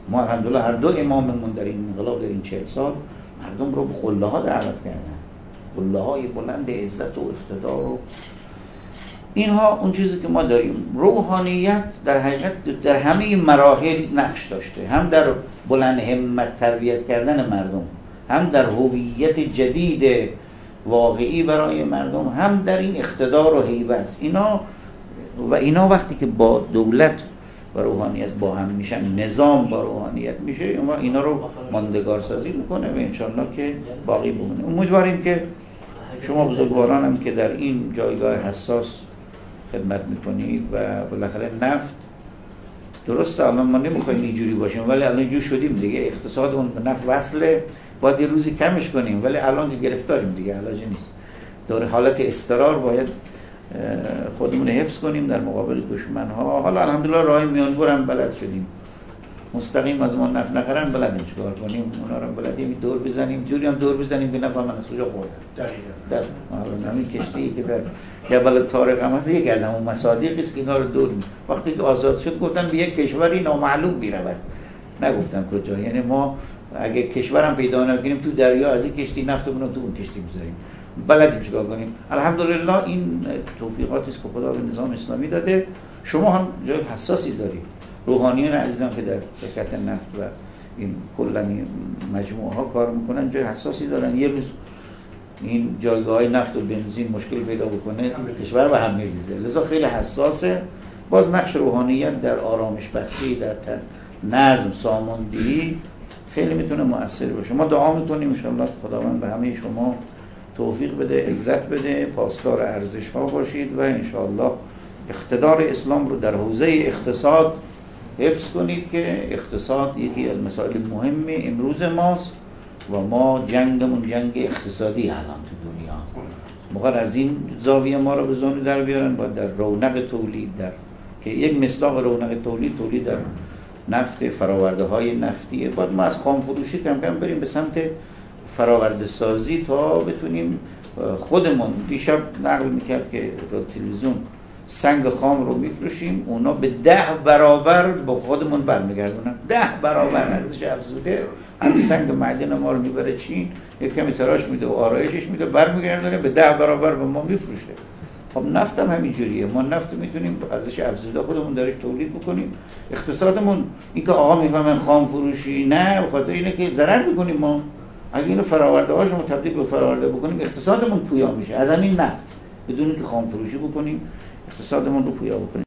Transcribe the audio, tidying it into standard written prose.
ما الحمدلله هر دو اماممون در این انقلاب در این 40 سال مردم رو به قله ها دعوت کردن، قله های بلند عزت و اقتدار و اینها. اون چیزی که ما داریم، روحانیت در حقیقت در همه مراحل نقش داشته، هم در بلند همت تربیت کردن مردم، هم در هویت جدید واقعی برای مردم، هم در این اقتدار و هیبت. اینا وقتی که با دولت و روحانیت با هم میشن، نظام با روحانیت میشه، اینا رو ماندگار سازی میکنه و انشالله که باقی بمونه. امیدواریم که شما بزرگواران هم که در این جایگاه حساس خدمت میکنید و بالاخره نفت درسته الان ما نمیخوایم اینجوری باشیم، ولی الان اینجوری شدیم دیگه، اقتصادمون به نفت وصله، باید یه روزی کمش کنیم، ولی الان که گرفتاریم دیگه، علاجی نیست. در حالت اضطرار باید خودمون حفظ کنیم در مقابل دشمن‌ها. حالا الحمدلله راه میانبر هم بلد شدیم، مستقیم از ما نفت نخرن بلدیم چیکار کنیم، اونا رو بلدیم دور بزنیم، جوری هم دور بزنیم که نفع من از کجا خوردن. در همین کشتی که در جبل طارق هم هست، یکی از همون مصادیق است که اینا رو دور وقتی که آزاد شد گفتن به یک کشوری نامعلوم میرود، نگفتن کجا. یعنی ما اگه کشورم پیدا نکنیم تو دریا، از این کشتی نفتمون رو تو اون کشتی می‌ذاریم، بلدیم چیکار کنیم. الحمدلله این توفیقاتی است که خدا به نظام اسلامی داده. شما هم جای حساسی دارید، روحانیان عزیزم که در شرکت نفت و این کلا مجموعه ها کار میکنن جای حساسی دارن. یه روز این جایگاه نفت و بنزین مشکل پیدا بکنه کشور به هم میریزه، لذا خیلی حساسه. باز نقش روحانیت در آرامش بخشی، در نظم، ساماندهی خیلی میتونه مؤثر باشه. ما دعا میکنیم ان شاء الله خداوند به همه شما توفیق بده، عزت بده، پاسدار ارزش ها باشید و ان شاء الله اقتدار اسلام رو در حوزه اقتصاد حفظ کنید که اقتصاد یکی از مسائل مهم امروز ماست و ما جنگمون جنگ اقتصادی الان تو دنیا. مگر از این زاویه ما رو به زانو در بیارن، باید در رونق تولید، در که یک مصداق رونق تولید در نفت، فراورده های نفتیه، باید ما از خام فروشی کم کم بریم به سمت فراورده سازی تا بتونیم خودمون. دیشب نقل میکرد که تلویزیون سنگ خام رو میفروشیم، اونا به 10 برابر با خودمون برمیگردونن، 10 برابر ارزش افزوده. همین سنگ معدن ما رو میبره چین، یک کمی تراش میده و آرایشش میده، برمیگردونه به 10 برابر به ما میفروشه. خب نفت هم همینجوریه، ما نفت میتونیم ارزش افزوده خودمون درش تولید بکنیم. اقتصادمون این که آقا میفهمن خام فروشی، نه، به خاطر اینه که ضرر میکنیم ما. اگه اینو فراورده هاشو تبدیل به فراورده بکنیم اقتصادمون پویا میشه از همین نفت، بدون اینکه خام فروشی بکنیم اقتصادمون رو پویا بکنیم.